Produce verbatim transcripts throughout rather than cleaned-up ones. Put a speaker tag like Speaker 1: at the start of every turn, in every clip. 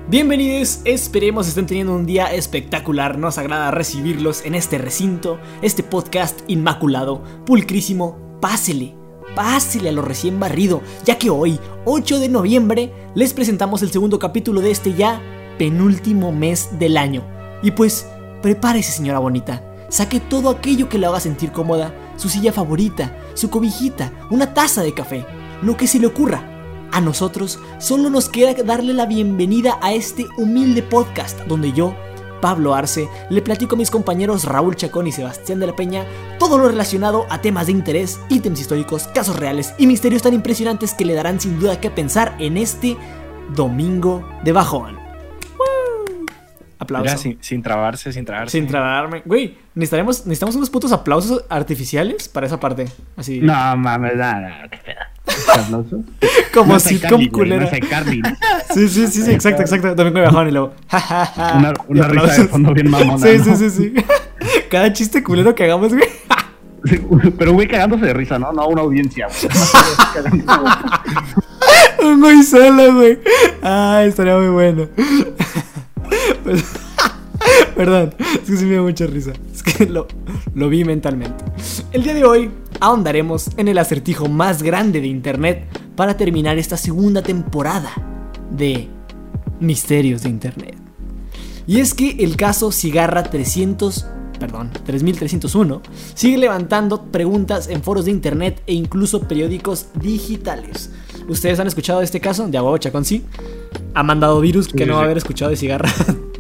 Speaker 1: Bienvenidos, esperemos estén teniendo un día espectacular. Nos agrada recibirlos en este recinto, este podcast inmaculado, pulcrísimo. Pásele, pásele a lo recién barrido, ya que hoy, ocho de noviembre, les presentamos el segundo capítulo de este ya penúltimo mes del año. Y pues, prepárese, señora bonita, saque todo aquello que le haga sentir cómoda, su silla favorita, su cobijita, una taza de café, lo que se le ocurra. A nosotros solo nos queda darle la bienvenida a este humilde podcast donde yo, Pablo Arce, le platico a mis compañeros Raúl Chacón y Sebastián de la Peña todo lo relacionado a temas de interés, ítems históricos, casos reales y misterios tan impresionantes que le darán sin duda que pensar en este domingo de bajón. ¡Woo! Aplauso.
Speaker 2: Mira, sin, sin trabarse, sin trabarse.
Speaker 1: Sin trabarme. Güey, necesitaremos, necesitamos unos putos aplausos artificiales para esa parte. Así.
Speaker 3: No mames, nada, qué pedo. ¿Aplausos?
Speaker 1: Como
Speaker 3: no
Speaker 1: sitcom culera.
Speaker 3: No sé, Carly.
Speaker 1: Sí, sí, sí, sí, exacto, exacto. Domingo de bajón y luego. Ja, ja, ja.
Speaker 3: Una, una risa de fondo bien mamona.
Speaker 1: Sí,
Speaker 3: ¿no?
Speaker 1: sí, sí, sí. Cada chiste culero que hagamos, güey.
Speaker 3: Sí, pero güey cagándose de risa, ¿no? No una audiencia, güey.
Speaker 1: Un güey solo, güey. Ay, estaría muy bueno. Pues, perdón, es que sí me dio mucha risa. Es que lo, lo vi mentalmente. El día de hoy ahondaremos en el acertijo más grande de internet para terminar esta segunda temporada de Misterios de Internet. Y es que el caso Cigarra trescientos, perdón, tres mil trescientos uno sigue levantando preguntas en foros de internet e incluso periódicos digitales. ¿Ustedes han escuchado de este caso? De Agua Chacón, sí. Ha mandado virus que
Speaker 3: sí,
Speaker 1: no
Speaker 3: sí.
Speaker 1: va a haber escuchado de Cigarra.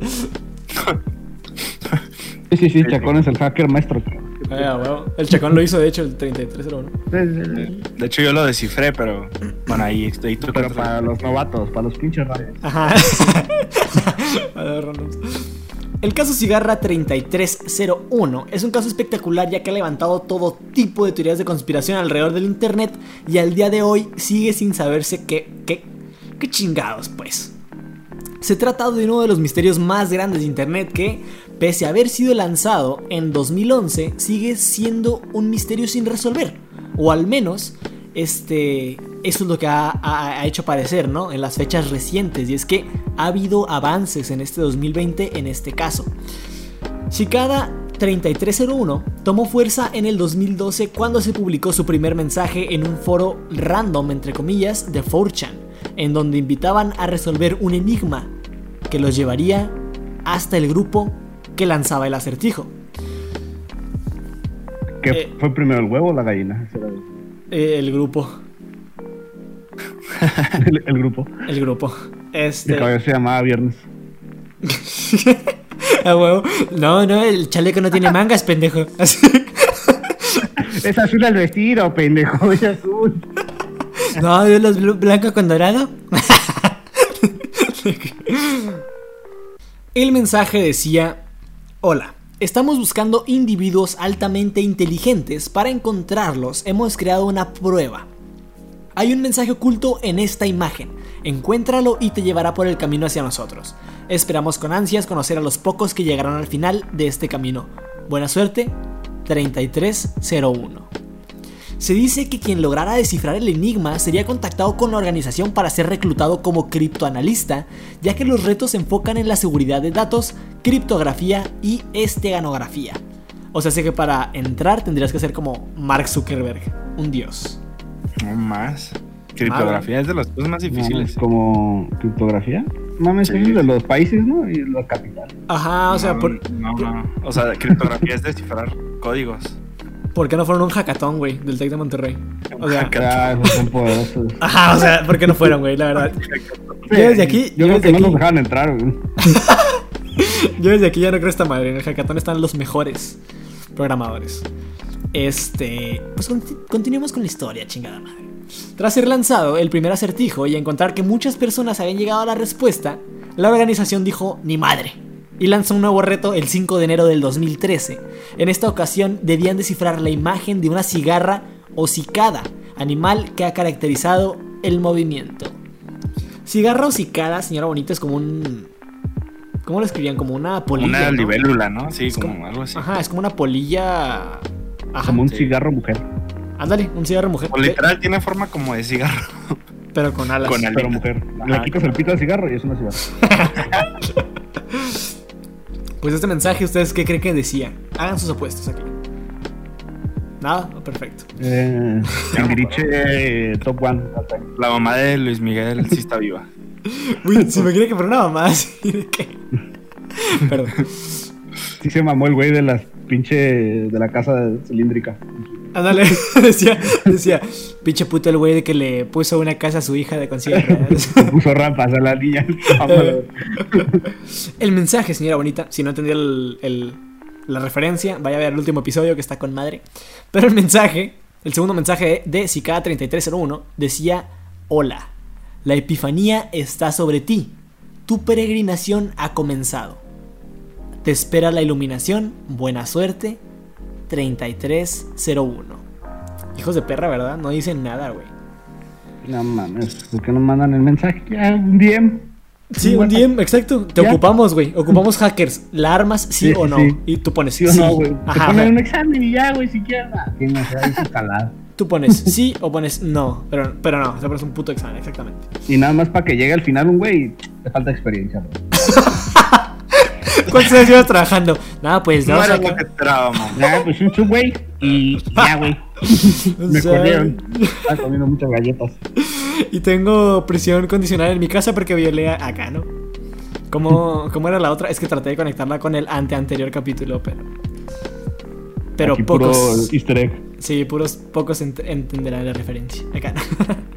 Speaker 3: Sí, sí, sí, Chacón es el hacker maestro.
Speaker 1: Ay, bueno. El Chacón lo hizo, de hecho, el treinta y tres cero uno.
Speaker 2: De hecho, yo lo descifré, pero bueno, ahí estoy.
Speaker 3: Pero para los novatos, para los pinches raros.
Speaker 1: Ajá. Para los randoms. El caso Cigarra treinta y tres cero uno es un caso espectacular ya que ha levantado todo tipo de teorías de conspiración alrededor del internet y al día de hoy sigue sin saberse qué, qué, qué chingados pues. Se trata de uno de los misterios más grandes de internet que, pese a haber sido lanzado en dos mil once, sigue siendo un misterio sin resolver. O al menos, este, eso es lo que ha, ha, ha hecho parecer, ¿no? En las fechas recientes. Y es que ha habido avances en este dos mil veinte en este caso. Cicada treinta y tres cero uno tomó fuerza en el dos mil doce cuando se publicó su primer mensaje en un foro random, entre comillas, de cuatro chan, en donde invitaban a resolver un enigma que los llevaría hasta el grupo que lanzaba el acertijo.
Speaker 3: ¿Qué
Speaker 1: Eh,
Speaker 3: fue primero, el huevo o la gallina?
Speaker 1: Eh, el grupo.
Speaker 3: el, el grupo.
Speaker 1: El grupo. Este.
Speaker 3: El caballo se llamaba Viernes.
Speaker 1: A huevo. No, no, el chaleco no tiene mangas, pendejo. Así.
Speaker 3: Es azul el vestido, pendejo, es azul.
Speaker 1: No, de los bl- blancos con dorado. El mensaje decía: hola, estamos buscando individuos altamente inteligentes. Para encontrarlos hemos creado una prueba. Hay un mensaje oculto en esta imagen. Encuéntralo y te llevará por el camino hacia nosotros. Esperamos con ansias conocer a los pocos que llegarán al final de este camino. Buena suerte, treinta y tres cero uno. Se dice que quien lograra descifrar el enigma sería contactado con la organización para ser reclutado como criptoanalista, ya que los retos se enfocan en la seguridad de datos, criptografía y esteganografía. O sea, sé que para entrar tendrías que ser como Mark Zuckerberg, un dios.
Speaker 2: No más. Criptografía es de las cosas más difíciles.
Speaker 3: No, como criptografía. Mames, sí. Es de los países, ¿no? Y la capital.
Speaker 1: Ajá, o sea,
Speaker 2: no,
Speaker 1: por,
Speaker 2: no, no. O sea, criptografía es descifrar códigos.
Speaker 1: ¿por qué no fueron a un hackathon, güey, del Tec de Monterrey? O sea,
Speaker 3: Ah, esos son poderosos.
Speaker 1: ajá, o sea, ¿por qué no fueron, güey? La verdad.
Speaker 3: Sí,
Speaker 1: Yo desde aquí,
Speaker 3: yo
Speaker 1: yo
Speaker 3: creo que
Speaker 1: desde
Speaker 3: no
Speaker 1: aquí,
Speaker 3: nos dejaban entrar, güey.
Speaker 1: yo desde aquí ya no creo esta madre. En el hackathon están los mejores programadores. Este, pues conti- continuemos con la historia, chingada madre. Tras ser lanzado el primer acertijo y encontrar que muchas personas habían llegado a la respuesta, la organización dijo ni madre y lanzó un nuevo reto el cinco de enero del dos mil trece. En esta ocasión debían descifrar la imagen de una cigarra o cicada, animal que ha caracterizado el movimiento. Cigarra o cicada, señora bonita, es como un... ¿Cómo lo escribían? Como una polilla,
Speaker 2: Una
Speaker 1: ¿no?
Speaker 2: libélula, ¿no? Sí,
Speaker 1: Es
Speaker 2: como,
Speaker 1: como-
Speaker 2: algo así.
Speaker 1: Ajá, es como una polilla... Ajá,
Speaker 3: Como un
Speaker 2: sí.
Speaker 3: cigarro mujer.
Speaker 1: ándale, un cigarro mujer.
Speaker 2: O literal tiene forma como de cigarro.
Speaker 1: Pero con alas.
Speaker 2: Con alas.
Speaker 3: Pero mujer. Le
Speaker 1: Ajá.
Speaker 3: quitas el pito al cigarro y es una cigarra.
Speaker 1: Pues este mensaje, ¿ustedes qué creen que decía? Hagan sus apuestas aquí. Nada, oh, perfecto.
Speaker 3: Eh, Timbiriche eh, Top One.
Speaker 2: La mamá de Luis Miguel sí está viva.
Speaker 1: Uy, se me quiere que fuera una mamá así de que. Perdón.
Speaker 3: Sí se mamó el güey de las pinche de la casa cilíndrica.
Speaker 1: Ándale, decía, decía, pinche puto el güey de que le puso una casa a su hija de concierto.
Speaker 3: Le puso rampas a la niña.
Speaker 1: El mensaje, señora bonita, si no entendía el, el, la referencia, vaya a ver el último episodio que está con madre. Pero el mensaje, el segundo mensaje de Cicada treinta y tres cero uno decía: hola, la epifanía está sobre ti. Tu peregrinación ha comenzado. Te espera la iluminación. Buena suerte. treinta y tres cero uno. Hijos de perra, ¿verdad? No dicen nada, güey.
Speaker 3: No mames, ¿por qué no mandan el mensaje? Ya, un D M.
Speaker 1: Sí, un D M, exacto. Te
Speaker 3: ¿Ya?
Speaker 1: ocupamos, güey. Ocupamos hackers. ¿La armas, sí,
Speaker 3: Sí,
Speaker 1: o
Speaker 3: sí,
Speaker 1: no?
Speaker 3: sí.
Speaker 1: Y tú pones
Speaker 3: ¿Sí o
Speaker 1: sí.
Speaker 3: no, güey? Te
Speaker 1: Ajá,
Speaker 3: ponen
Speaker 1: ajá.
Speaker 3: un examen y ya, güey, siquiera. Tienes ahí su calada.
Speaker 1: Tú pones sí o pones no. Pero, pero no, te pones un puto examen, exactamente.
Speaker 3: Y nada más para que llegue al final un güey, te falta experiencia, güey.
Speaker 1: ¿Cuántos años llevas trabajando? Nada, pues
Speaker 2: No
Speaker 1: no.
Speaker 2: era
Speaker 1: o sea,
Speaker 2: lo que esperaba, mamá.
Speaker 3: Ya, pues un sub, güey. Y ya, güey. Me
Speaker 1: o sea,
Speaker 3: corrieron. Estaba comiendo muchas galletas.
Speaker 1: Y tengo prisión condicional en mi casa porque violé a- acá, ¿no? ¿Cómo, ¿Cómo era la otra? Es que traté de conectarla con el ante anterior capítulo, pero. Pero
Speaker 3: Aquí
Speaker 1: pocos.
Speaker 3: puro easter egg.
Speaker 1: Sí, puros pocos ent- entenderán la referencia. Acá no.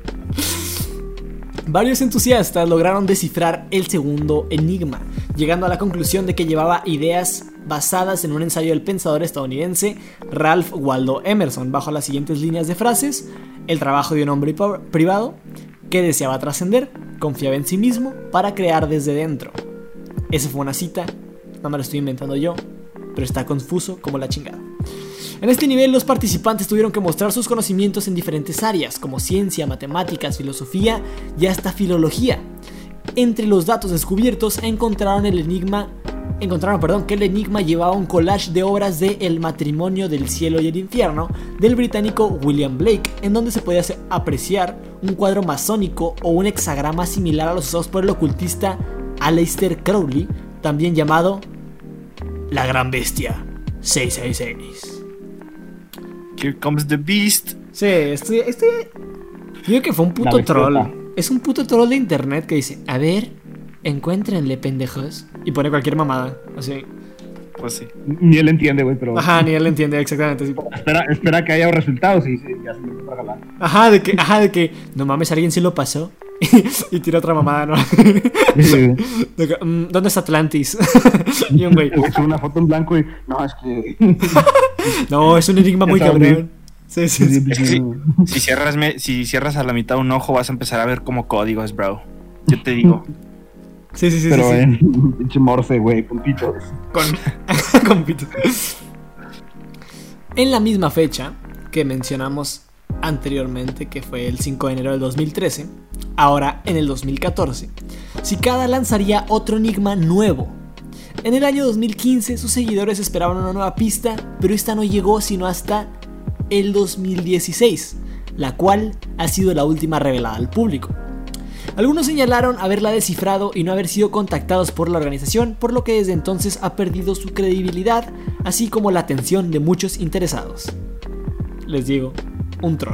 Speaker 1: Varios entusiastas lograron descifrar el segundo enigma, llegando a la conclusión de que llevaba ideas basadas en un ensayo del pensador estadounidense Ralph Waldo Emerson, bajo las siguientes líneas de frases: el trabajo de un hombre po- privado que deseaba trascender, confiaba en sí mismo para crear desde dentro. Esa fue una cita, no me lo estoy inventando yo, pero está confuso como la chingada. En este nivel, los participantes tuvieron que mostrar sus conocimientos en diferentes áreas, como ciencia, matemáticas, filosofía y hasta filología. Entre los datos descubiertos encontraron el enigma, encontraron, perdón, que el enigma llevaba un collage de obras de El matrimonio del cielo y el infierno del británico William Blake, en donde se podía apreciar un cuadro masónico o un hexagrama similar a los usados por el ocultista Aleister Crowley, también llamado la Gran Bestia seiscientos sesenta y seis.
Speaker 2: Here comes the beast.
Speaker 1: Sí, estoy, estoy... Yo digo que fue un puto
Speaker 3: La bestiota.
Speaker 1: troll. Es un puto troll de internet que dice: a ver, encuéntrenle, pendejos. Y pone cualquier mamada, así.
Speaker 2: Pues sí.
Speaker 3: Ni él entiende, güey, pero.
Speaker 1: Ajá, ni él entiende exactamente así.
Speaker 3: Espera, espera que haya resultados y sí, ya se me para jalar.
Speaker 1: Ajá, de que, ajá, de que, no mames, alguien sí lo pasó. Y tira otra mamada, ¿no?
Speaker 3: Sí,
Speaker 1: De que, mm, ¿dónde está Atlantis? Y un güey,
Speaker 3: el güey sube una foto en blanco y. No, es que.
Speaker 1: no, es un enigma muy
Speaker 3: Está
Speaker 1: cabrón. Sí, sí, sí.
Speaker 2: Es que si, si cierras me- si cierras a la mitad un ojo, vas a empezar a ver como códigos, bro. Yo te digo.
Speaker 1: Sí, sí, sí,
Speaker 3: Pero
Speaker 1: sí, sí.
Speaker 3: en pinche morse, güey, puntitos.
Speaker 1: Con, con pito. En la misma fecha que mencionamos anteriormente, que fue el cinco de enero del dos mil trece, ahora en el dos mil catorce, Cicada lanzaría otro enigma nuevo. En el año dos mil quince sus seguidores esperaban una nueva pista, pero esta no llegó sino hasta el dos mil dieciséis, la cual ha sido la última revelada al público. Algunos señalaron haberla descifrado y no haber sido contactados por la organización, por lo que desde entonces ha perdido su credibilidad, así como la atención de muchos interesados. Les digo, un troll.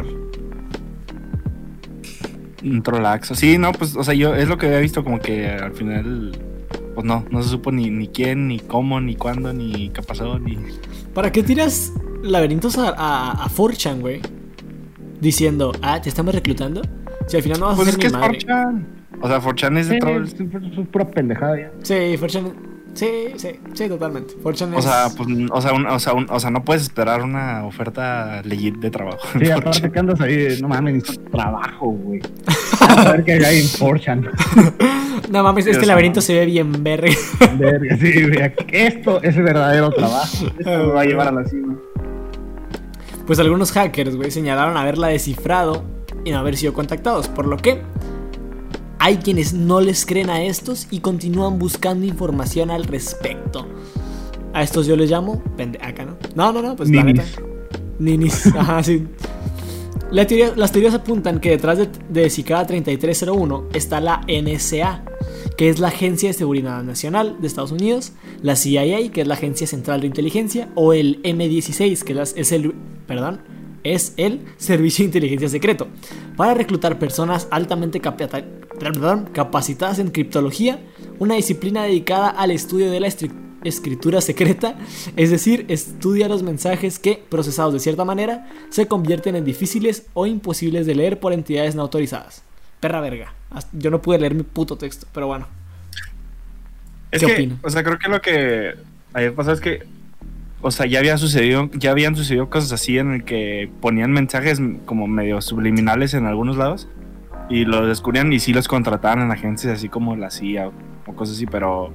Speaker 2: Un trolaxo. Sí, no, pues, o sea, yo es lo que había visto, como que al final, pues no, no se supo ni, ni quién, ni cómo, ni cuándo, ni qué pasó, ni.
Speaker 1: ¿Para qué tiras laberintos a, a, a four chan, güey? Diciendo, ah, ¿te estamos reclutando? Si al final no vas
Speaker 2: Pues
Speaker 1: a
Speaker 2: es
Speaker 1: hacer
Speaker 2: que
Speaker 1: ni
Speaker 2: es
Speaker 1: madre.
Speaker 2: four chan. O sea, four chan es de
Speaker 3: Sí,
Speaker 2: trolls.
Speaker 3: es, es- es pura pendejada ya.
Speaker 1: Sí, four chan. Sí, sí, sí, totalmente. four chan
Speaker 2: O
Speaker 1: es...
Speaker 2: sea, pues, o sea, un- o, sea, un- o sea, no puedes esperar una oferta legit de trabajo. en
Speaker 3: Sí,
Speaker 2: four
Speaker 3: aparte
Speaker 2: chan.
Speaker 3: que andas ahí, de, no mames, necesito trabajo, güey. A ver qué hay en four chan.
Speaker 1: No mames, este
Speaker 2: Dios,
Speaker 1: laberinto
Speaker 2: no.
Speaker 1: se ve bien verga.
Speaker 3: Verga, sí, güey. Esto es el verdadero trabajo. Esto me va a llevar a la cima.
Speaker 1: Pues algunos hackers, güey, señalaron haberla descifrado y no haber sido contactados, por lo que hay quienes no les creen a estos y continúan buscando información al respecto. A estos yo les llamo pende acá, ¿no? No, no, no, pues la
Speaker 3: Ninis.
Speaker 1: neta. Ninis, ajá, sí. La teoría, las teorías apuntan que detrás de, de Cicada treinta y tres cero uno está la N S A, que es la Agencia de Seguridad Nacional de Estados Unidos, la C I A, que es la Agencia Central de Inteligencia, o el M dieciséis, que es el, perdón, es el Servicio de Inteligencia Secreto, para reclutar personas altamente capita, perdón, capacitadas en criptología, una disciplina dedicada al estudio de la estructura escritura secreta, es decir, estudia los mensajes que, procesados de cierta manera, se convierten en difíciles o imposibles de leer por entidades no autorizadas. Perra verga. Yo no pude leer mi puto texto, pero bueno.
Speaker 2: Es
Speaker 1: ¿Qué
Speaker 2: que,
Speaker 1: opino?
Speaker 2: o sea, creo que lo que ayer pasó es que, o sea, ya había sucedido, ya habían sucedido cosas así en el que ponían mensajes como medio subliminales en algunos lados y los descubrían y sí los contrataban en agencias así como la C I A o, o cosas así, pero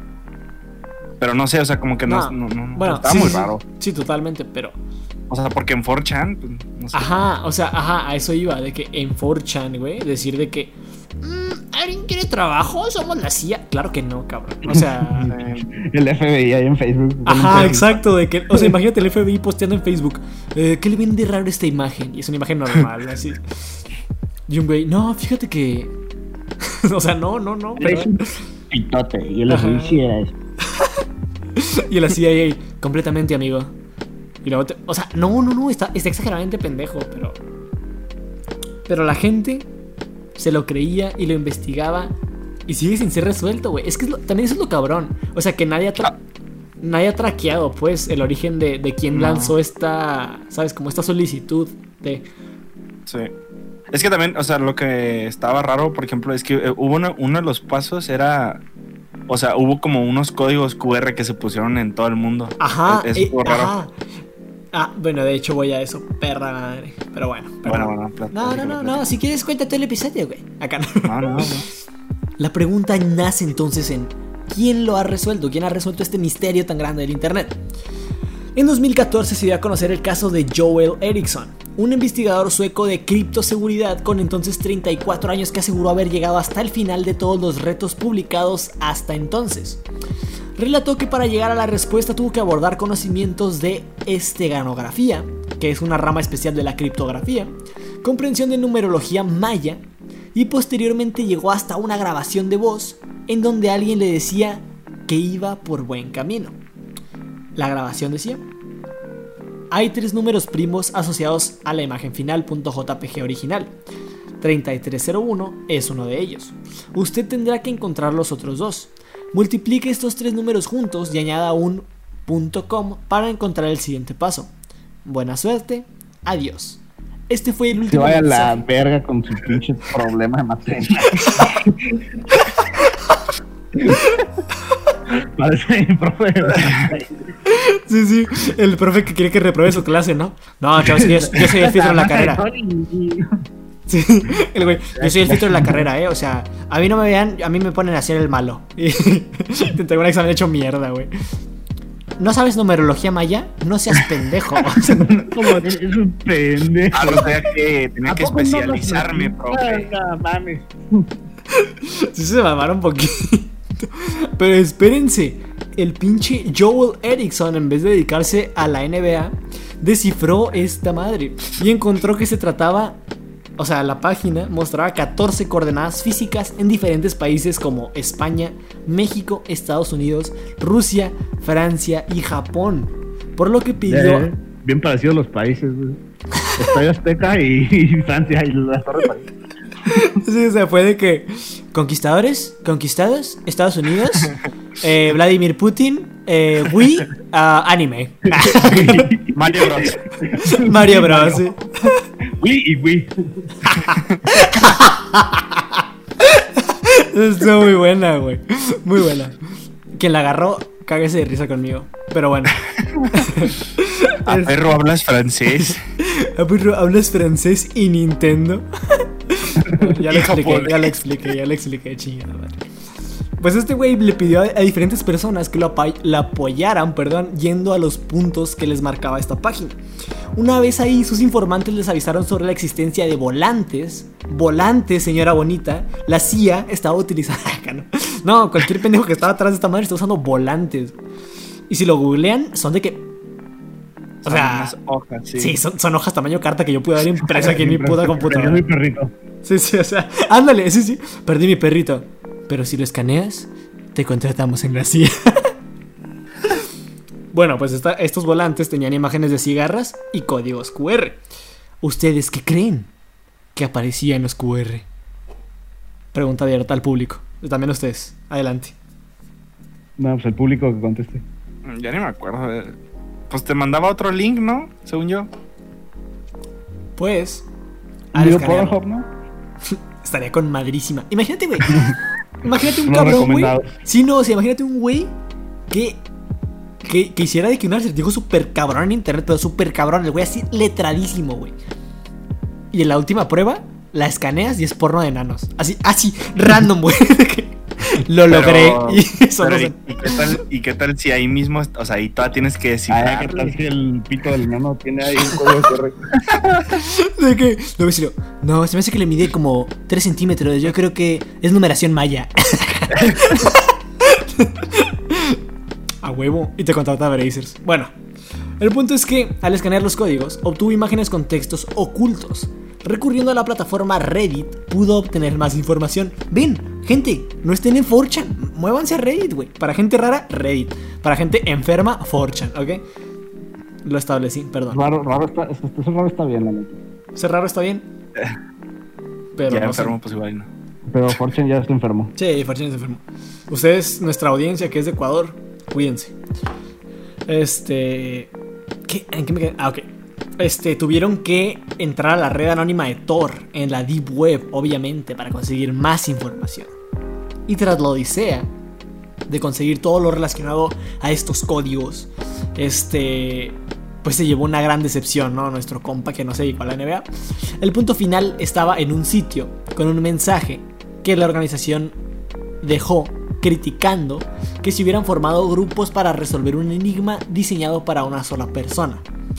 Speaker 2: Pero no sé, o sea, como que no, no, no, no
Speaker 1: bueno,
Speaker 2: está
Speaker 1: sí,
Speaker 2: muy
Speaker 1: sí,
Speaker 2: raro.
Speaker 1: Sí, totalmente, pero...
Speaker 2: O sea, porque en four chan, pues, no sé.
Speaker 1: Ajá, o sea, ajá, a eso iba, de que en four chan, güey, decir de que... mmm, ¿alguien quiere trabajo? ¿Somos la C I A? Claro que no, cabrón. O sea...
Speaker 3: El F B I ahí en Facebook.
Speaker 1: Ajá, exacto, de que... O sea, imagínate el F B I posteando en Facebook. Eh, ¿Qué le ven de raro esta imagen? Y es una imagen normal, así. Y un güey, no, fíjate que... o sea, no, no, no.
Speaker 3: Es un pitote. Y el F B I sí era eso.
Speaker 1: Y la C I A, completamente, amigo. Y luego te, o sea, no, no, no, está, está exageradamente pendejo, pero... Pero la gente se lo creía y lo investigaba y sigue sin ser resuelto, güey. Es que es lo, también eso es lo cabrón. O sea, que nadie ha, tra- nadie ha traqueado, pues, el origen de, de quién
Speaker 2: No.
Speaker 1: lanzó esta, ¿sabes? Como esta solicitud de...
Speaker 2: Sí. Es que también, o sea, lo que estaba raro, por ejemplo, es que eh, hubo uno, uno de los pasos era... O sea, hubo como unos códigos cu erre que se pusieron en todo el mundo.
Speaker 1: Ajá,
Speaker 2: Eso
Speaker 1: eh,
Speaker 2: fue raro.
Speaker 1: ajá. Ah, bueno, de hecho voy a eso, perra madre. Pero bueno.
Speaker 2: Bueno, bueno, plat-
Speaker 1: No, no, no, no, si quieres cuéntate el episodio, güey. Acá no.
Speaker 2: No, no, no.
Speaker 1: La pregunta nace entonces en ¿quién lo ha resuelto? ¿Quién ha resuelto este misterio tan grande del internet? En dos mil catorce se dio a conocer el caso de Joel Eriksson, un investigador sueco de criptoseguridad con entonces treinta y cuatro años que aseguró haber llegado hasta el final de todos los retos publicados hasta entonces. Relató que para llegar a la respuesta tuvo que abordar conocimientos de esteganografía, que es una rama especial de la criptografía, comprensión de numerología maya, y posteriormente llegó hasta una grabación de voz en donde alguien le decía que iba por buen camino. La grabación decía: hay tres números primos asociados a la imagen final.jpg original. treinta y tres cero uno es uno de ellos. Usted tendrá que encontrar los otros dos. Multiplique estos tres números juntos y añada un .com para encontrar el siguiente paso. Buena suerte. Adiós. Este fue el
Speaker 3: Se
Speaker 1: último
Speaker 3: vaya a la
Speaker 1: mensaje.
Speaker 3: verga con su pinche problema de materia. Parece el profe de materia.
Speaker 1: Sí, sí, el profe que quiere que repruebe su clase, ¿no? No, chavos, yo, yo soy el filtro de la carrera. Sí, el güey, yo soy el filtro de la carrera, eh. O sea, a mí no me vean, a mí me ponen a hacer el malo. Y te entrego un examen hecho mierda, güey. ¿No sabes numerología maya? No seas pendejo. O sea,
Speaker 3: Como es un pendejo.
Speaker 2: Ah, no sabía que tenía
Speaker 3: ¿A
Speaker 2: que
Speaker 3: poco no lo
Speaker 2: especializarme,
Speaker 3: sé?
Speaker 2: profe.
Speaker 3: No, mames.
Speaker 1: sí se mamaron un poquito. Pero espérense, el pinche Joel Eriksson, en vez de dedicarse a la N B A, descifró esta madre y encontró que se trataba... O sea, la página mostraba catorce coordenadas físicas en diferentes países como España, México, Estados Unidos, Rusia, Francia y Japón. Por lo que pidió...
Speaker 3: Eh, bien parecidos los países, güey. Estadio Azteca y, y Francia y las Torres París.
Speaker 1: Sí, o sea, fue de que... Conquistadores, conquistados, Estados Unidos, eh, Vladimir Putin, eh, Wii, uh, anime.
Speaker 2: Mario Bros.
Speaker 1: Mario Bros. Sí.
Speaker 3: Wii y Wii.
Speaker 1: Estuvo muy buena, güey. Muy buena. Quien la agarró, cáguese de risa conmigo. Pero bueno.
Speaker 2: A perro hablas francés.
Speaker 1: A perro hablas francés y Nintendo. Ya lo expliqué, ya lo expliqué, ya lo expliqué, chingada madre. Pues este güey le pidió a, a diferentes personas que lo apa- la apoyaran, perdón, yendo a los puntos que les marcaba esta página. Una vez ahí, sus informantes les avisaron sobre la existencia de volantes. Volantes, señora bonita. La C I A estaba utilizando... No, no, cualquier pendejo que estaba atrás de esta madre está usando volantes. Y si lo googlean, son de que... O sea,
Speaker 2: unas hojas, sí.
Speaker 1: Sí, son, son hojas tamaño carta que yo pude haber impreso aquí en mi puta
Speaker 3: Perdió
Speaker 1: computadora.
Speaker 3: mi perrito.
Speaker 1: Sí, sí, o sea, ándale, sí, sí. Perdí mi perrito. Pero si lo escaneas, te contratamos en la C I A. Bueno, pues esta, estos volantes tenían imágenes de cigarras y códigos cu erre. ¿Ustedes qué creen que aparecía en los cu erre? Pregunta abierta al público. También ustedes. Adelante.
Speaker 3: No, pues el público que conteste.
Speaker 2: Ya ni me acuerdo. eh. Pues te mandaba otro link, ¿no? Según yo.
Speaker 1: Pues...
Speaker 3: ¿Un
Speaker 1: al
Speaker 3: video
Speaker 1: escanearlo,
Speaker 3: Pornhub, no?
Speaker 1: estaría con madrísima. Imagínate, güey. Imagínate un
Speaker 3: No
Speaker 1: cabrón, güey.
Speaker 3: recomendados.
Speaker 1: Sí, no, o sea, imagínate un güey que, que, que hiciera de que un acertijo súper cabrón en internet, pero súper cabrón. El güey así letradísimo, güey. Y en la última prueba, la escaneas y es porno de enanos. Así, así, random, güey. Lo logré.
Speaker 2: Pero-
Speaker 1: Y eso
Speaker 2: pero
Speaker 1: no
Speaker 2: ¿y,
Speaker 1: sé.
Speaker 2: y qué tal, ¿Y qué tal si ahí mismo, o sea, ahí todavía tienes que
Speaker 3: Ah,
Speaker 2: descifrar?
Speaker 3: ¿qué tal si el pito del enano tiene ahí un código correcto?
Speaker 1: De que, no, decirlo, no, se me hace que le mide como tres centímetros. Yo creo que es numeración maya. A huevo. Y te contrata Brazers. Bueno, el punto es que al escanear los códigos, obtuvo imágenes con textos ocultos. Recurriendo a la plataforma Reddit, pudo obtener más información. Ven, gente, no estén en four chan. Muévanse a Reddit, güey. Para gente rara, Reddit. Para gente enferma, four chan, ¿ok? Lo establecí, perdón.
Speaker 3: Raro, raro está, eso, eso raro está bien, la neta.
Speaker 1: ¿Ser raro está bien? Pero
Speaker 2: Ya
Speaker 1: no sé.
Speaker 2: enfermo, pues igual no.
Speaker 3: Pero Fortune ya está enfermo.
Speaker 1: Sí, Fortune se enfermó. Ustedes, nuestra audiencia que es de Ecuador, cuídense. Este... ¿Qué? ¿En qué me quedé? Ah, ok. Este, tuvieron que entrar a la red anónima de Tor en la Deep Web, obviamente, para conseguir más información. Y tras la odisea de conseguir todo lo relacionado a estos códigos, este... pues se llevó una gran decepción, ¿no? Nuestro compa que no se dedicó a la N B A. El punto final estaba en un sitio con un mensaje que la organización dejó criticando que se hubieran formado grupos para resolver un enigma diseñado para una sola persona.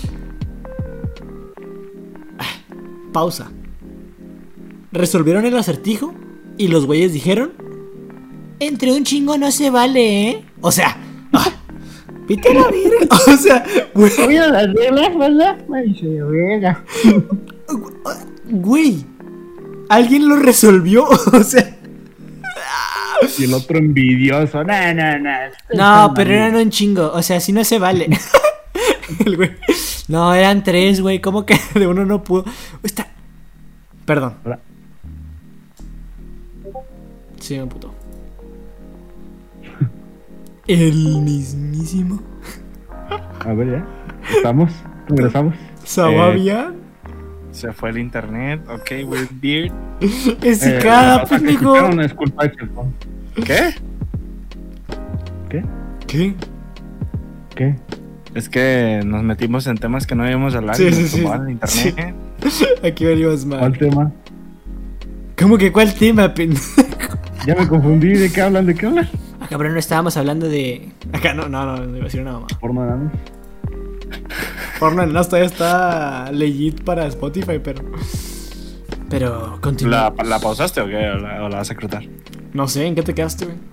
Speaker 1: Ah, pausa. Resolvieron el acertijo y los güeyes dijeron: entre un chingo no se vale, ¿eh? O sea... ah, vete a la verga. O sea, güey,
Speaker 3: Oye, las reglas, ¿verdad? Ay, se verga.
Speaker 1: güey, alguien lo resolvió. O sea,
Speaker 3: Y el otro envidioso. No, no, no.
Speaker 1: no, pero eran un chingo. O sea, así no se vale. El güey, no, eran tres, güey. ¿Cómo que de uno no pudo? Está... Perdón.
Speaker 3: Hola.
Speaker 1: Sí, me putó. El mismísimo
Speaker 3: A ver, ya. ¿Estamos? ¿Regresamos?
Speaker 1: Sababian.
Speaker 2: Se fue el internet. Ok, we're beard.
Speaker 1: Ese
Speaker 3: Eh,
Speaker 1: cara,
Speaker 3: o sea, que
Speaker 1: pendejo.
Speaker 3: escucharon, es culpa de Chelpón.
Speaker 2: ¿Qué?
Speaker 3: ¿Qué?
Speaker 1: ¿Qué?
Speaker 3: ¿Qué?
Speaker 2: Es que nos metimos en temas que no debíamos hablar.
Speaker 1: Sí,
Speaker 2: y
Speaker 1: sí,
Speaker 2: nos
Speaker 1: sí.
Speaker 2: tumbaron el internet.
Speaker 1: Aquí venimos mal.
Speaker 3: ¿Cuál tema?
Speaker 1: ¿Cómo que cuál tema, pendejo?
Speaker 3: Ya me confundí. ¿De qué hablan? ¿De qué hablan?
Speaker 1: Ah, cabrón, no estábamos hablando de... Acá no, no, no, no iba a decir nada más.
Speaker 3: Porno de enanos.
Speaker 1: Porno no, todavía está legit para Spotify, pero... Pero, continúa.
Speaker 2: ¿La, ¿La pausaste o qué? ¿O la, o la vas a cortar?
Speaker 1: No sé, ¿en qué te quedaste, güey?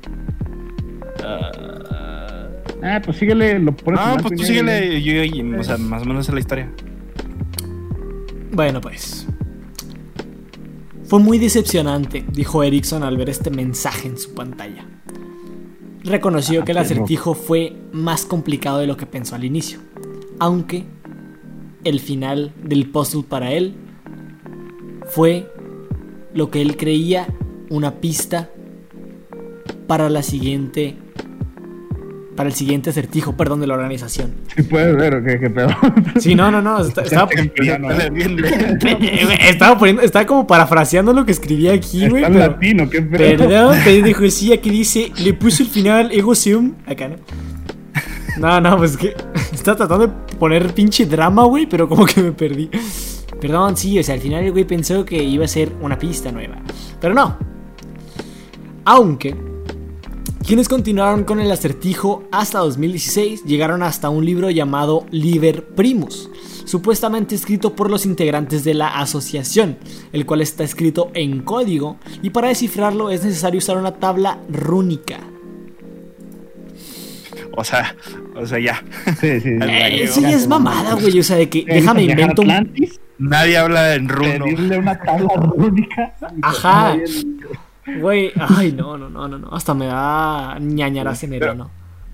Speaker 3: Ah, pues síguele. Lo pones en
Speaker 2: No,
Speaker 3: blanco
Speaker 2: pues tú
Speaker 3: y
Speaker 2: síguele. Yo, yo- o sea, más o menos es la historia.
Speaker 1: Bueno, pues... Fue muy decepcionante, dijo Erickson al ver este mensaje en su pantalla. Reconoció que el acertijo fue más complicado de lo que pensó al inicio, aunque el final del puzzle para él fue lo que él creía una pista para la siguiente para el siguiente acertijo, perdón, de la organización.
Speaker 3: Sí puedes ver, ¿o qué? ¿Qué pedo?
Speaker 1: Sí, no, no, no, está- estaba,
Speaker 3: Ya no, ¿eh?
Speaker 1: estaba poniendo, estaba como parafraseando lo que escribía aquí, güey,
Speaker 3: Está en
Speaker 1: pero...
Speaker 3: latino, ¿qué pedo?
Speaker 1: Perdón, pero dijo, sí, aquí dice, le puse el final ego sum. Acá no. No, no, pues que está tratando de poner pinche drama, güey, pero como que me perdí. Perdón, sí, o sea, al final el güey pensó que iba a ser una pista nueva. Pero no. Aunque quienes continuaron con el acertijo hasta dos mil dieciséis llegaron hasta un libro llamado Liber Primus, supuestamente escrito por los integrantes de la asociación, el cual está escrito en código y para descifrarlo es necesario usar una tabla rúnica.
Speaker 2: O sea, o sea, ya.
Speaker 3: Sí, sí.
Speaker 1: Eh, eso ya es mamada, güey. O sea, de que déjame invento un.
Speaker 3: Atlantis,
Speaker 2: Nadie habla en runo.
Speaker 3: pedirle una tabla rúnica.
Speaker 1: Ajá. Güey, ay, no, no, no, no, no. Hasta me da ñañaras en el, ¿no?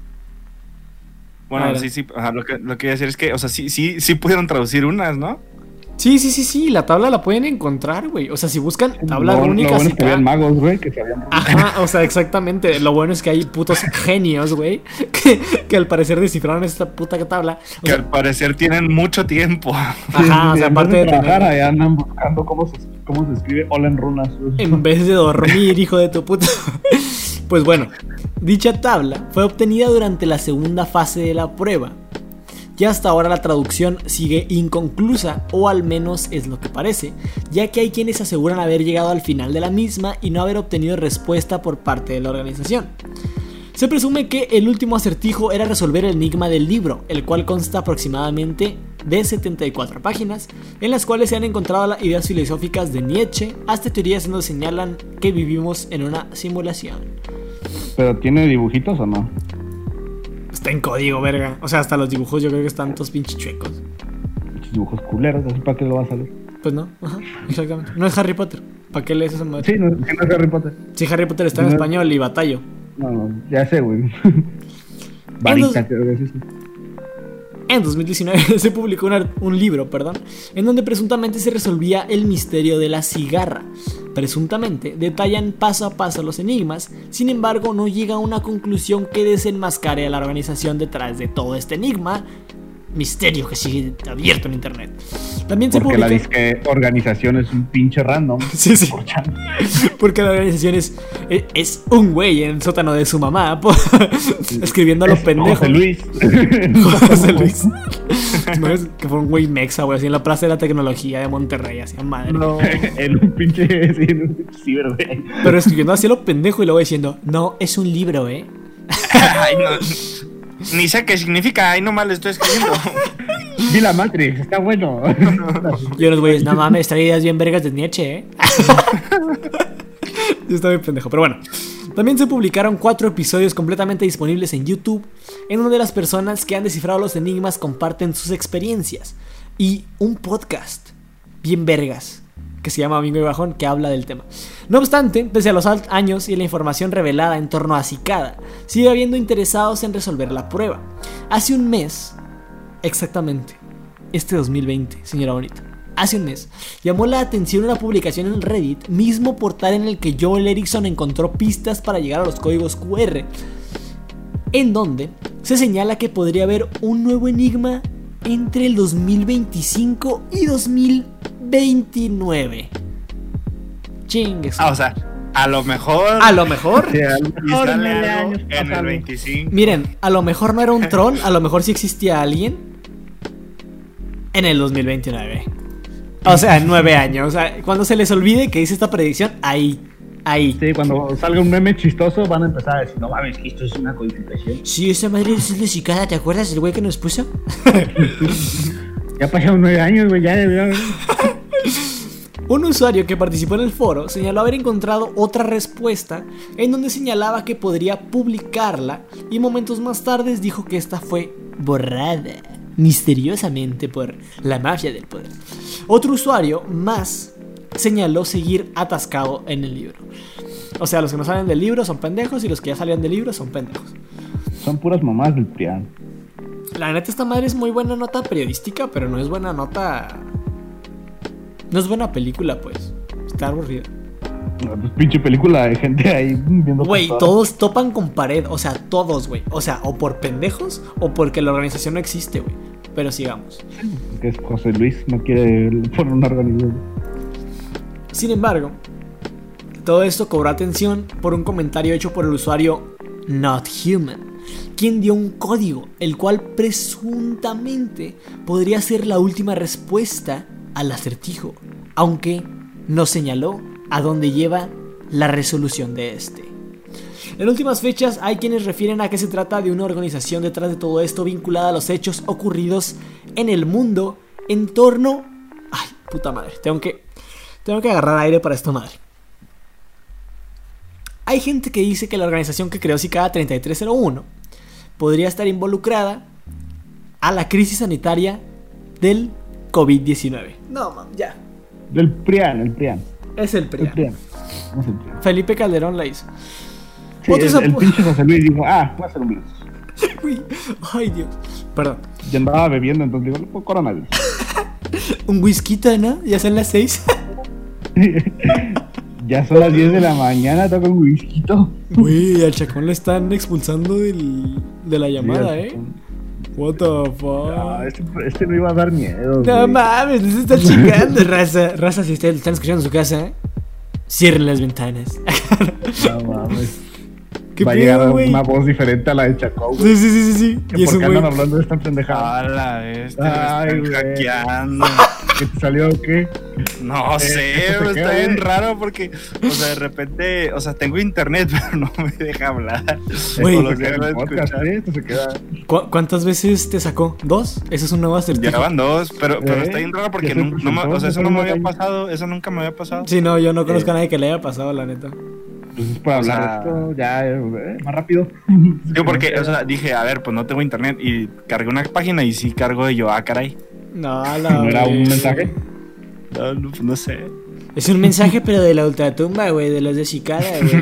Speaker 2: Bueno, sí, sí. Ajá, lo que lo que iba a decir es que, o sea, sí, sí, sí pudieron traducir unas, ¿no?
Speaker 1: Sí, sí, sí, sí. La tabla la pueden encontrar, güey. O sea, si buscan tablas
Speaker 3: Lo, lo
Speaker 1: rúnicas.
Speaker 3: bueno
Speaker 1: y
Speaker 3: es que
Speaker 1: ca-
Speaker 3: habían magos, güey, que sabían.
Speaker 1: Ajá, o sea, exactamente. Lo bueno es que hay putos genios, güey, que, que al parecer descifraron esta puta tabla. O
Speaker 2: Que
Speaker 1: sea,
Speaker 2: al parecer tienen mucho tiempo.
Speaker 1: ajá, o sea,
Speaker 3: en
Speaker 1: aparte
Speaker 3: vez
Speaker 1: de
Speaker 3: trabajar,
Speaker 1: tener.
Speaker 3: ahí andan buscando cómo se, cómo se escribe hola en runas. güey.
Speaker 1: En vez de dormir, hijo de tu puta. Pues bueno, dicha tabla fue obtenida durante la segunda fase de la prueba. Y hasta ahora la traducción sigue inconclusa, o al menos es lo que parece, ya que hay quienes aseguran haber llegado al final de la misma y no haber obtenido respuesta por parte de la organización. Se presume que el último acertijo era resolver el enigma del libro, el cual consta aproximadamente de setenta y cuatro páginas, en las cuales se han encontrado las ideas filosóficas de Nietzsche, hasta teorías en donde señalan que vivimos en una simulación.
Speaker 3: ¿Pero tiene dibujitos o no?
Speaker 1: Está en código, verga. O sea, hasta los dibujos yo creo que están todos pinches chuecos.
Speaker 3: Muchos dibujos culeros, así para qué lo vas a leer.
Speaker 1: Pues no, ajá, exactamente. No es Harry Potter. ¿Para qué lees esa madre?
Speaker 3: Sí, no, sí, no es Harry Potter.
Speaker 1: Si Harry Potter está en
Speaker 3: No.
Speaker 1: español y batallo.
Speaker 3: No, no, ya sé, güey. Varita, creo que es eso.
Speaker 1: En dos mil diecinueve se publicó un, ar- un libro, perdón, en donde presuntamente se resolvía el misterio de la cigarra. Presuntamente detallan paso a paso los enigmas, sin embargo no llega a una conclusión que desenmascare a la organización detrás de todo este enigma, misterio que sigue abierto en internet. También se
Speaker 3: Porque
Speaker 1: publica...
Speaker 3: la disque organización es un pinche random.
Speaker 1: Sí, sí.
Speaker 3: Corchando.
Speaker 1: Porque la organización es, es, es un güey en el sótano de su mamá po- escribiendo a los
Speaker 3: Es
Speaker 1: pendejos.
Speaker 3: José Luis.
Speaker 1: José Luis. No es que fue un güey mexa, güey, así en la Plaza de la Tecnología de Monterrey, así a madre.
Speaker 2: No.
Speaker 3: En un pinche, sí, en un pinche ciber, güey.
Speaker 1: Pero escribiendo así a lo pendejo y luego diciendo, no, es un libro, ¿eh?
Speaker 2: Ay, no. Ni sé qué significa, ahí nomás le estoy escribiendo.
Speaker 3: Vi la Matrix, está bueno.
Speaker 1: Y los güeyes, no mames, trae ideas bien vergas de Nietzsche, ¿eh? Yo estaba bien pendejo, pero bueno. También se publicaron cuatro episodios completamente disponibles en YouTube, en donde las personas que han descifrado los enigmas comparten sus experiencias. Y un podcast bien vergas, que se llama Bingo y Bajón, que habla del tema. No obstante, pese a los alt- años y la información revelada en torno a Cicada, sigue habiendo interesados en resolver la prueba. Hace un mes, exactamente, este dos mil veinte, señora bonita, hace un mes, llamó la atención una publicación en Reddit, mismo portal en el que Joel Erickson encontró pistas para llegar a los códigos cu erre, en donde se señala que podría haber un nuevo enigma entre el dos mil veinticinco y dos mil veintinueve. Chingues.
Speaker 2: Ah, o sea, a lo mejor.
Speaker 1: A lo mejor,
Speaker 3: Sí, a lo
Speaker 2: y
Speaker 3: mejor
Speaker 2: sale
Speaker 3: nueve
Speaker 2: algo
Speaker 3: años
Speaker 2: en el
Speaker 3: pasando.
Speaker 2: veinticinco.
Speaker 1: miren, a lo mejor no era un troll, a lo mejor sí existía alguien en el dos mil veintinueve. O sea, en nueve años. O sea, cuando se les olvide que hice esta predicción, ahí, ahí.
Speaker 3: Sí, cuando salga un meme chistoso van a empezar a decir, no mames, que esto es una codificación.
Speaker 1: Sí, esa madre es de Cicada, ¿te acuerdas del güey que nos puso?
Speaker 3: Ya pasaron nueve años, güey, ya debió haber.
Speaker 1: Un usuario que participó en el foro señaló haber encontrado otra respuesta en donde señalaba que podría publicarla y momentos más tarde dijo que esta fue borrada misteriosamente por la mafia del poder. Otro usuario más señaló seguir atascado en el libro. O sea, los que no salen del libro son pendejos y los que ya salían del libro son pendejos.
Speaker 3: Son puras mamás del Prián.
Speaker 1: La neta, esta madre es muy buena nota periodística, pero no es buena nota... No es buena película, pues. Está aburrida.
Speaker 3: Pues pinche película de gente ahí viendo.
Speaker 1: Güey,
Speaker 3: cosas.
Speaker 1: todos topan con pared. O sea, todos, güey. O sea, o por pendejos o porque la organización no existe, güey. Pero sigamos.
Speaker 3: Que es José Luis, no quiere poner una organización.
Speaker 1: Sin embargo, todo esto cobró atención por un comentario hecho por el usuario Not Human, quien dio un código, el cual presuntamente podría ser la última respuesta al acertijo, aunque no señaló a dónde lleva la resolución de este. En últimas fechas hay quienes refieren a que se trata de una organización detrás de todo esto vinculada a los hechos ocurridos en el mundo en torno... Ay, puta madre, tengo que, tengo que agarrar aire para esta madre. Hay gente que dice que la organización que creó Cicada treinta y tres cero uno podría estar involucrada a la crisis sanitaria del covid diecinueve. No, mam, ya.
Speaker 3: Del PRIAN, el PRIAN.
Speaker 1: Es el
Speaker 3: El
Speaker 1: PRIAN.
Speaker 3: PRIAN. No es el PRIAN.
Speaker 1: Felipe Calderón la hizo.
Speaker 3: Sí,
Speaker 1: Otros
Speaker 3: el, el
Speaker 1: apu-
Speaker 3: pinche José Luis dijo, ah, voy a hacer un virus.
Speaker 1: Uy, ay, Dios. Perdón.
Speaker 3: Yo andaba bebiendo, entonces digo, pues, coronavirus.
Speaker 1: Un whisky, ¿no? Ya son las seis.
Speaker 3: Ya son las diez de la mañana, toca un whisky.
Speaker 1: Güey, al Chacón le están expulsando del, de la llamada,
Speaker 3: Sí,
Speaker 1: ¿eh? What the fuck.
Speaker 3: Ah, este, este no iba a dar miedo.
Speaker 1: No
Speaker 3: güey.
Speaker 1: mames, se está chingando, raza. Raza, si ustedes lo están escuchando en su casa, cierren las ventanas.
Speaker 3: No mames.
Speaker 1: ¿Qué
Speaker 3: Va a
Speaker 1: pedo,
Speaker 3: llegar
Speaker 1: güey?
Speaker 3: una voz diferente a la de Chacó, güey.
Speaker 1: Sí, sí, sí, sí, sí.
Speaker 3: Que
Speaker 1: Y es
Speaker 3: ¿Por
Speaker 1: un
Speaker 3: qué
Speaker 1: güey.
Speaker 3: andan hablando de esta pendejada?
Speaker 2: A la bestia,
Speaker 3: Ay,
Speaker 2: me
Speaker 3: güey.
Speaker 2: están hackeando.
Speaker 3: ¿Qué te salió o qué?
Speaker 2: No sé,
Speaker 3: esto se
Speaker 2: está
Speaker 3: queda,
Speaker 2: bien
Speaker 3: eh.
Speaker 2: raro porque, o sea, de repente, o sea, tengo internet, pero no me deja hablar.
Speaker 1: Güey.
Speaker 2: O
Speaker 3: Esto
Speaker 2: lo
Speaker 3: se queda
Speaker 2: quiero
Speaker 3: en podcast,
Speaker 2: escuchar.
Speaker 3: ¿eh? Esto se queda.
Speaker 1: ¿Cu- ¿Cuántas veces te sacó? ¿Dos? Eso es un nuevo acertijo.
Speaker 2: Ya van dos, pero, pero
Speaker 3: Eh,
Speaker 2: está bien raro porque
Speaker 3: ya se
Speaker 2: no, no me-
Speaker 3: presentó,
Speaker 2: o sea, eso
Speaker 3: hace
Speaker 2: no me
Speaker 3: un
Speaker 2: había
Speaker 3: año.
Speaker 2: pasado, eso nunca me había pasado.
Speaker 1: Sí, no, yo no conozco
Speaker 2: Eh.
Speaker 1: a nadie que le haya pasado, la neta.
Speaker 3: Pues es para
Speaker 2: O
Speaker 3: hablar
Speaker 2: sea-
Speaker 3: de esto ya eh, más rápido.
Speaker 2: Yo porque, o sea, dije, a ver, pues no tengo internet y cargué una página y sí cargo de yo, ah, caray.
Speaker 1: No, la
Speaker 3: ¿No era un
Speaker 1: güey.
Speaker 3: mensaje?
Speaker 2: No, no, no sé.
Speaker 1: Es un mensaje, pero de la ultratumba, güey, de los de Cicada, güey.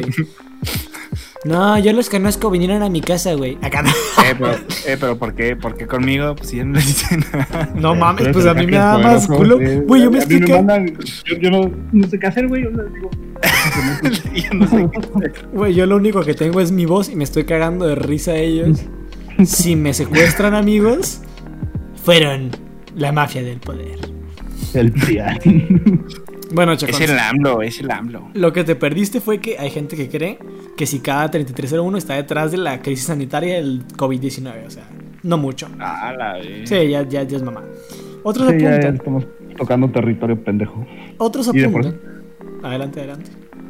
Speaker 1: No, yo los conozco, vinieron a mi casa, güey. Acá no.
Speaker 2: Eh, pero, eh, pero ¿por qué? ¿Por qué conmigo? Pues sí, no le dicen nada.
Speaker 1: No mames,
Speaker 3: Pero
Speaker 1: pues
Speaker 3: es
Speaker 1: a mí
Speaker 3: el
Speaker 1: me da
Speaker 3: hacker
Speaker 1: más
Speaker 3: poderoso,
Speaker 1: culo.
Speaker 3: sí.
Speaker 1: Güey, yo me
Speaker 3: A mí me
Speaker 1: estoy ca-
Speaker 3: mandan, yo, yo no, no sé qué hacer, güey. O sea, digo,
Speaker 2: Yo no sé qué.
Speaker 1: Güey, yo lo único que tengo es mi voz y me estoy cagando de risa a ellos. Si me secuestran, amigos, fueron la mafia del poder.
Speaker 3: el PRIAN.
Speaker 1: Bueno, chicos,
Speaker 2: Es el AMLO, es el AMLO.
Speaker 1: lo que te perdiste fue que hay gente que cree que si cada treinta y tres cero uno está detrás de la crisis sanitaria del covid diecinueve. O sea, no mucho.
Speaker 2: Ah, la vez.
Speaker 1: Sí, ya, ya, ya es mamá. Otros
Speaker 3: Sí, ya, ya
Speaker 1: apuntan.
Speaker 3: estamos tocando territorio pendejo.
Speaker 1: Otros
Speaker 3: ¿Y de por
Speaker 1: apuntan. Adelante, adelante.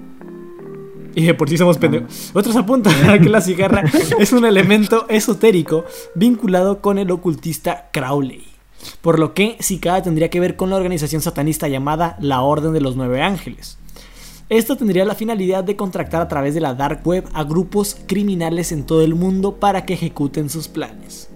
Speaker 1: Y de por sí somos pendejos. Otros apuntan a que la cigarra es un elemento esotérico vinculado con el ocultista Crowley. Por lo que Cicada tendría que ver con la organización satanista llamada la Orden de los Nueve Ángeles. Esto tendría la finalidad de contratar a través de la Dark Web a grupos criminales en todo el mundo para que ejecuten sus planes.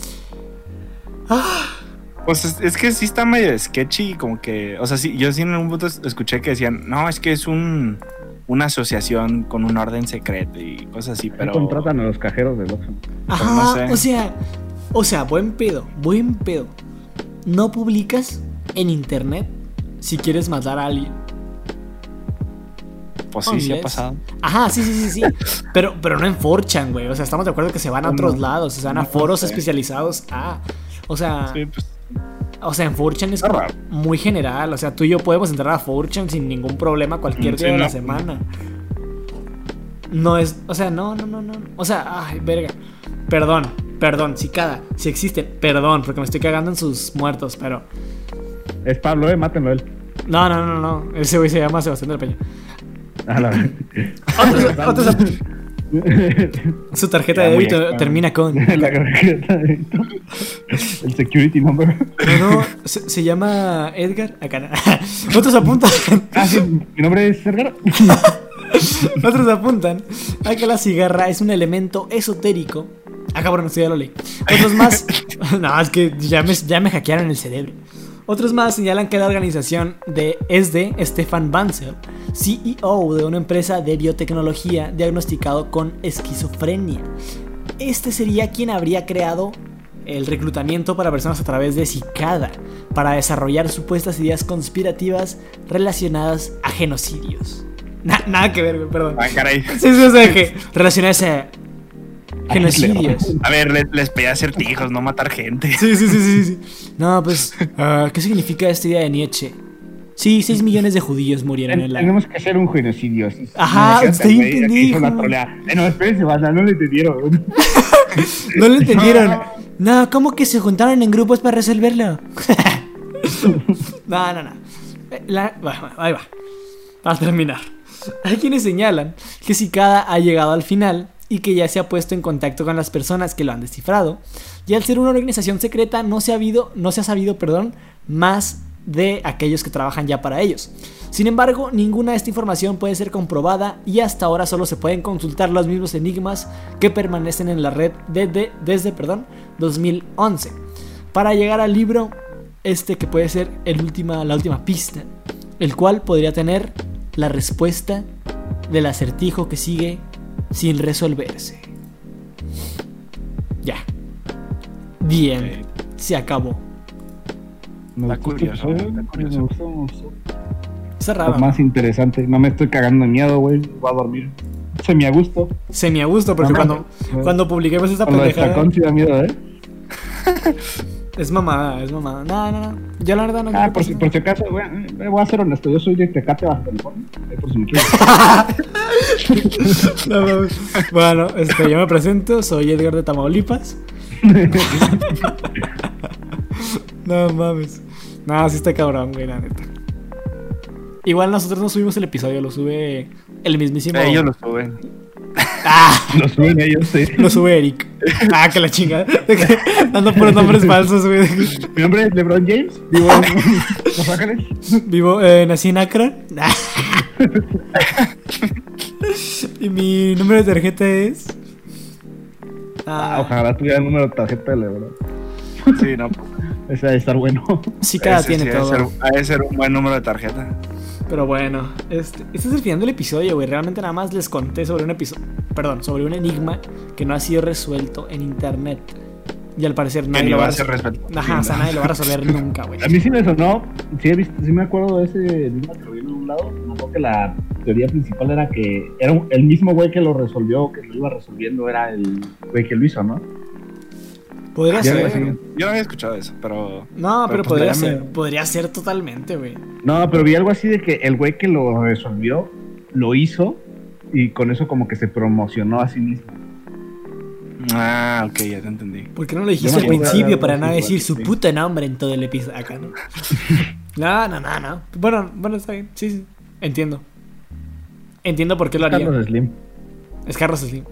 Speaker 2: Pues es, es que sí está medio sketchy, como que, o sea, sí, yo sí en un punto escuché que decían, no, es que es un una asociación con un orden secreto y cosas así, pero...
Speaker 3: Contratan a los cajeros del Oxxo.
Speaker 1: Ajá,
Speaker 2: no sé.
Speaker 1: o sea, o sea, buen pedo, buen pedo. No publicas en internet si quieres matar a alguien.
Speaker 2: Pues sí, sí ha
Speaker 1: Unless-
Speaker 2: pasado.
Speaker 1: Ajá, sí, sí, sí, sí. Pero, pero no en four chan, güey. O sea, estamos de acuerdo que se van a otros lados. Se van a
Speaker 2: No
Speaker 1: foros
Speaker 2: sé.
Speaker 1: especializados. Ah, o sea,
Speaker 2: Sí, pues,
Speaker 1: o sea, en four chan es
Speaker 2: Está
Speaker 1: como
Speaker 2: raro.
Speaker 1: muy general. O sea, tú y yo podemos entrar a four chan sin ningún problema cualquier
Speaker 2: Mm, sí,
Speaker 1: día de la
Speaker 2: no.
Speaker 1: semana. No es, o sea, no, no, no, no. O sea, ay, verga. Perdón, perdón, Cicada, si existen, perdón, porque me estoy cagando en sus muertos, pero.
Speaker 3: Es Pablo, eh, mátenlo a él.
Speaker 1: No, no, no, no. Ese güey se llama Sebastián de la Peña.
Speaker 3: A la vez.
Speaker 1: Otros- otros- su tarjeta de
Speaker 2: Ya, muy
Speaker 1: débito
Speaker 2: extraño.
Speaker 1: termina con.
Speaker 3: La tarjeta de- El security number.
Speaker 1: No, no, se, se llama Edgar. Acá no. Otros apuntan.
Speaker 3: Ah, sí, mi nombre es Sergaro.
Speaker 1: Otros apuntan a que la cigarra es un elemento esotérico. Ah, cabrón, esto ya lo leí. Otros más. No, es que ya me, ya me hackearon el cerebro. Otros más señalan que la organización de, es de Stefan Bancel, C E O de una empresa de biotecnología diagnosticado con esquizofrenia. Este sería quien habría creado el reclutamiento para personas a través de Cicada para desarrollar supuestas ideas conspirativas relacionadas a genocidios. Na- nada que ver, güey, perdón.
Speaker 2: ah, caray.
Speaker 1: Sí, sí, o sea, que relacionadas a genocidios.
Speaker 2: A ver, les, les pedí acertijos, no matar gente.
Speaker 1: Sí, sí, sí, sí, sí. No, pues, ah, ¿qué significa esta idea de Nietzsche? Sí, seis millones de judíos murieron en la...
Speaker 3: Tenemos que hacer un genocidio. así.
Speaker 1: Ajá,
Speaker 3: Imagínate,
Speaker 1: está bien
Speaker 3: güey, aquí hizo una
Speaker 1: pendejo.
Speaker 3: trolea. Eh, no, espérense, banda, no lo entendieron.
Speaker 1: No lo entendieron. No, ¿cómo que se juntaron en grupos para resolverlo? No, no, no. La- bueno, ahí va. Para terminar. Hay quienes señalan que Cicada ha llegado al final y que ya se ha puesto en contacto con las personas que lo han descifrado. Y al ser una organización secreta no se ha, habido, no se ha sabido, perdón, más de aquellos que trabajan ya para ellos. Sin embargo, ninguna de esta información puede ser comprobada y hasta ahora solo se pueden consultar los mismos enigmas que permanecen en la red desde, desde perdón, dos mil once. Para llegar al libro, este que puede ser el última, la última pista, el cual podría tener la respuesta del acertijo que sigue sin resolverse. Ya. Bien. Se acabó.
Speaker 3: Me
Speaker 2: Está
Speaker 3: gustó,
Speaker 2: curioso,
Speaker 3: eh,
Speaker 2: está curioso.
Speaker 3: Me gustó, me gustó.
Speaker 1: Está
Speaker 3: Lo
Speaker 1: raro.
Speaker 3: más interesante. No me estoy cagando de miedo, güey. Voy a dormir semi a gusto.
Speaker 1: Semi a gusto, porque
Speaker 3: No,
Speaker 1: cuando,
Speaker 3: no.
Speaker 1: cuando publiquemos esta
Speaker 3: Con lo de
Speaker 1: pendejada
Speaker 3: Tacón sí da miedo, ¿eh?
Speaker 1: es mamada, es mamada. No, no, no. Yo la verdad no
Speaker 3: Ah,
Speaker 1: creo
Speaker 3: por
Speaker 1: que
Speaker 3: si,
Speaker 1: pase
Speaker 3: por si acaso, güey, eh, voy a ser honesto. Yo soy de Tecate, Baja California. Eh, por si me quieres.
Speaker 1: nada. No, mames. Bueno, este, yo me presento, soy Edgar de Tamaulipas. No mames. No, sí está cabrón, güey, la neta. Igual nosotros no subimos el episodio, lo sube el mismísimo.
Speaker 2: Ellos lo suben.
Speaker 1: Ah,
Speaker 3: Lo suben ellos, sí.
Speaker 1: lo sube Eric. Ah, que la chingada. Dando puros nombres falsos, güey.
Speaker 3: Mi nombre es LeBron James. Vivo en Los Ángeles.
Speaker 1: Vivo, eh, nací en Akron. Y mi número de tarjeta es.
Speaker 3: Ah,
Speaker 1: Ah,
Speaker 3: ojalá tuviera el número de tarjeta de LeBron.
Speaker 2: Sí, no.
Speaker 3: Ese debe estar bueno.
Speaker 1: sí, cada
Speaker 2: Ese
Speaker 1: tiene
Speaker 2: sí ha de
Speaker 1: todo.
Speaker 2: ser- Ha de ser un buen número de tarjeta.
Speaker 1: Pero bueno, este, este es el final del episodio, güey. Realmente nada más les conté sobre un episodio. Perdón, sobre un enigma que no ha sido resuelto en internet. Y al parecer
Speaker 2: Que
Speaker 1: nadie
Speaker 2: ni
Speaker 1: lo va
Speaker 2: va
Speaker 1: a
Speaker 2: a ser
Speaker 1: resolver.
Speaker 2: resuelto.
Speaker 1: Ajá, o sea, nadie lo va a resolver nunca, güey.
Speaker 3: A mí sí me sonó. Sí, he visto, sí me acuerdo de ese enigma que lo vi en un lado. Me acuerdo que la teoría principal era que era un- el mismo güey que lo resolvió, que lo iba resolviendo, era el güey que lo hizo, ¿no?
Speaker 1: Podría
Speaker 3: Ya
Speaker 1: ser.
Speaker 3: lo sé.
Speaker 2: Yo no había escuchado eso, pero.
Speaker 1: No, pero
Speaker 2: pues,
Speaker 1: podría
Speaker 2: déjame-
Speaker 1: ser. Podría ser totalmente, güey.
Speaker 3: No, pero vi algo así de que el güey que lo resolvió lo hizo y con eso como que se promocionó a sí mismo.
Speaker 2: Ah, ok, ya te entendí.
Speaker 1: ¿Por qué no lo dijiste
Speaker 3: Yo
Speaker 1: al
Speaker 3: me acuerdo de
Speaker 1: principio
Speaker 3: algo
Speaker 1: para
Speaker 3: así,
Speaker 1: no decir
Speaker 3: igual,
Speaker 1: su
Speaker 3: sí.
Speaker 1: puto nombre en todo el episodio? Acá, ¿no? No, no, no, no. Bueno, bueno, está bien. Sí, sí. Entiendo. Entiendo por qué lo haría.
Speaker 3: Carlos Slim.
Speaker 1: Es Carlos Slim.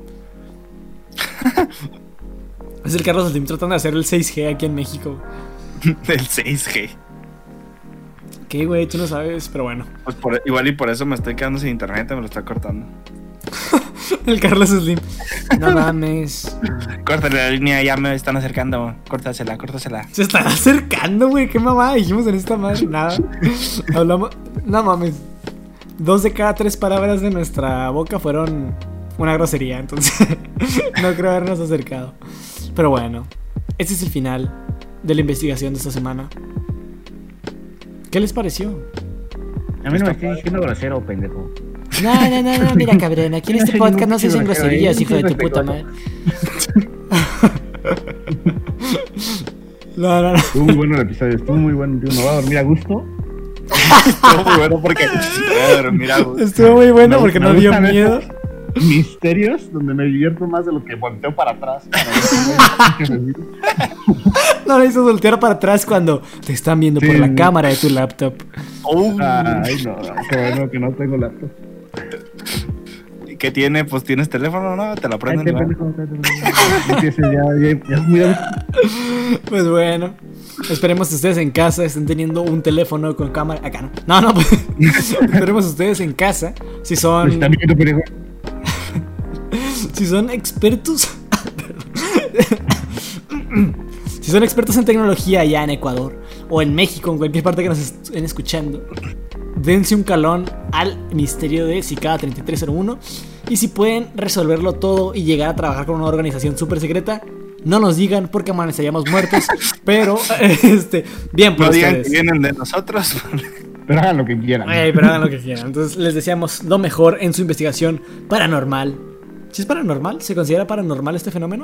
Speaker 1: Es el Carlos Slim tratando de hacer el seis G aquí en México.
Speaker 2: El seis G.
Speaker 1: ¿Qué, güey? Tú no sabes, pero bueno.
Speaker 2: Pues por- igual y por eso me estoy quedando sin internet, me lo está cortando.
Speaker 1: El Carlos Slim. No mames.
Speaker 2: Córtale la línea, ya me están acercando. Córtasela, córtasela.
Speaker 1: Se están acercando, güey. ¿Qué mamá dijimos en esta madre? Nada. Hablamos. No mames. Dos de cada tres palabras de nuestra boca fueron una grosería. Entonces, no creo habernos acercado. Pero bueno, este es el final de la investigación de esta semana. ¿Qué les pareció?
Speaker 3: A mí no me estoy diciendo grosero, pendejo.
Speaker 1: No, no, no, no, mira, cabrón. Aquí en este podcast no se dicen groserías, hijo de tu puta madre. No, no, no.
Speaker 3: Estuvo muy bueno el episodio, estuvo muy bueno. Tío, me voy a dormir a gusto.
Speaker 2: Estuvo muy bueno porque. A ver, mira, güey.
Speaker 1: Estuvo muy bueno
Speaker 3: Me-
Speaker 1: porque
Speaker 3: me
Speaker 1: no dio
Speaker 3: gustan
Speaker 1: miedo.
Speaker 3: esos misterios donde me divierto más de lo que volteo para atrás. Para ver qué me-
Speaker 1: No le hizo voltear para atrás cuando te están viendo por
Speaker 3: Sí.
Speaker 1: la cámara de tu laptop.
Speaker 2: Oh,
Speaker 3: Ay, no, qué bueno que no tengo laptop.
Speaker 2: ¿qué tiene? Pues tienes teléfono, ¿no? Te la
Speaker 3: Ay,
Speaker 2: prenden.
Speaker 3: qué
Speaker 2: ¿no?
Speaker 3: pendejo, qué pendejo. Empiece ya, ya, ya, muy a gusto.
Speaker 1: Pues bueno, esperemos que ustedes en casa estén teniendo un teléfono con cámara. Acá no. No, no, pues. Esperemos ustedes en casa. Si
Speaker 3: Pues
Speaker 1: son.
Speaker 3: también, pendejo.
Speaker 1: Si son expertos. Si son expertos en tecnología allá en Ecuador o en México, en cualquier parte que nos estén escuchando, dense un calón al misterio de Cicada treinta y tres cero uno. Y si pueden resolverlo todo y llegar a trabajar con una organización súper secreta, no nos digan porque amaneceríamos muertos. Pero, este, bien por
Speaker 2: No digan que
Speaker 1: ustedes.
Speaker 2: vienen de nosotros.
Speaker 3: Pero hagan lo que quieran.
Speaker 1: Ay, pero hagan lo que quieran. Entonces les deseamos lo mejor en su investigación paranormal. ¿Si es paranormal? ¿Se considera paranormal este fenómeno?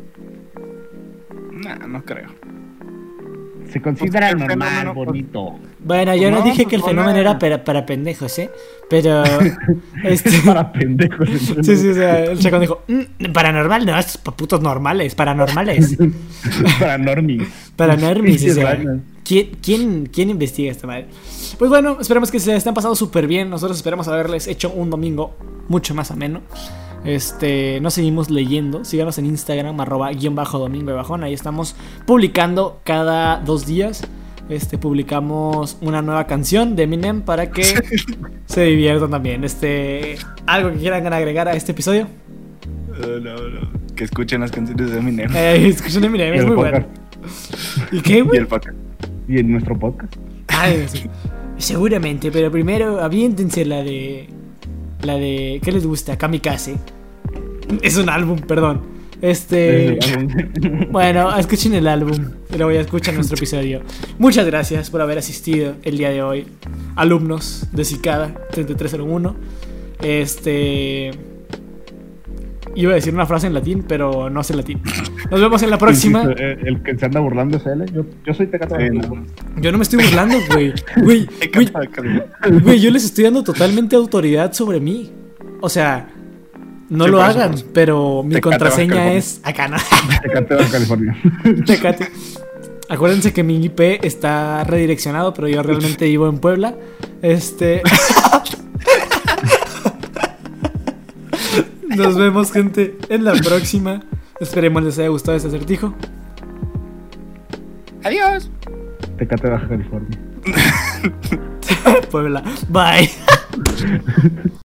Speaker 2: Nah, no creo.
Speaker 3: Se considera
Speaker 2: Pues, el
Speaker 3: normal,
Speaker 2: fenómeno, pues,
Speaker 3: bonito.
Speaker 1: Bueno, yo no,
Speaker 2: No,
Speaker 1: dije
Speaker 2: pues,
Speaker 1: que el
Speaker 2: hola.
Speaker 1: fenómeno era para, para pendejos, ¿eh? Pero... este...
Speaker 3: Para pendejos.
Speaker 1: Sí, sí, o sea, el chacón dijo, "Mm, paranormal, no, es para putos normales, paranormales.
Speaker 3: Para normies.
Speaker 1: Para normies,
Speaker 3: Sí,
Speaker 1: o sea,
Speaker 3: rayos.
Speaker 1: ¿quién, quién, ¿quién investiga esta madre? Pues bueno, esperemos que se la estén pasando súper bien. Nosotros esperamos haberles hecho un domingo mucho más ameno. Este, nos seguimos leyendo. Síganos en Instagram, arroba guión bajo domingo de bajón. Ahí estamos publicando cada dos días este, publicamos una nueva canción de Eminem para que se diviertan también. Este, ¿algo que quieran agregar a este episodio?
Speaker 2: Uh, no, no. Que escuchen las canciones de Eminem.
Speaker 1: Eh, escuchen Eminem,
Speaker 3: Y
Speaker 1: es
Speaker 3: el
Speaker 1: muy
Speaker 3: podcast.
Speaker 1: bueno. ¿Y qué,
Speaker 2: Y
Speaker 1: güey?
Speaker 2: el podcast.
Speaker 3: Y en nuestro podcast.
Speaker 1: Ay, sí. Seguramente, pero primero aviéntense la de... La de... ¿Qué les gusta? Kamikaze. Es un álbum, perdón. Este... Bueno, escuchen el álbum y luego ya escuchan nuestro episodio. Muchas gracias por haber asistido el día de hoy, alumnos de Cicada treinta y tres cero uno. Este... Iba a decir una frase en latín, pero no sé latín. Nos vemos en la próxima.
Speaker 3: El, el que se anda burlando es él. ¿eh? Yo, yo soy Tecate.
Speaker 2: Sí, no.
Speaker 1: Yo no me estoy burlando, güey. Güey, güey, güey, yo les estoy dando totalmente autoridad sobre mí. O sea, no
Speaker 2: Sí,
Speaker 1: lo
Speaker 2: por eso,
Speaker 1: hagan,
Speaker 2: por eso.
Speaker 1: pero mi
Speaker 2: Tecate,
Speaker 1: contraseña
Speaker 2: Baja
Speaker 1: es acá, ¿no?
Speaker 3: Tecate, Baja California.
Speaker 1: Tecate. Acuérdense que mi I P está redireccionado, pero yo realmente vivo en Puebla. Este. Nos vemos, gente, en la próxima. Esperemos les haya gustado este acertijo.
Speaker 2: Adiós.
Speaker 3: Tecate, Baja California.
Speaker 1: Puebla. Bye.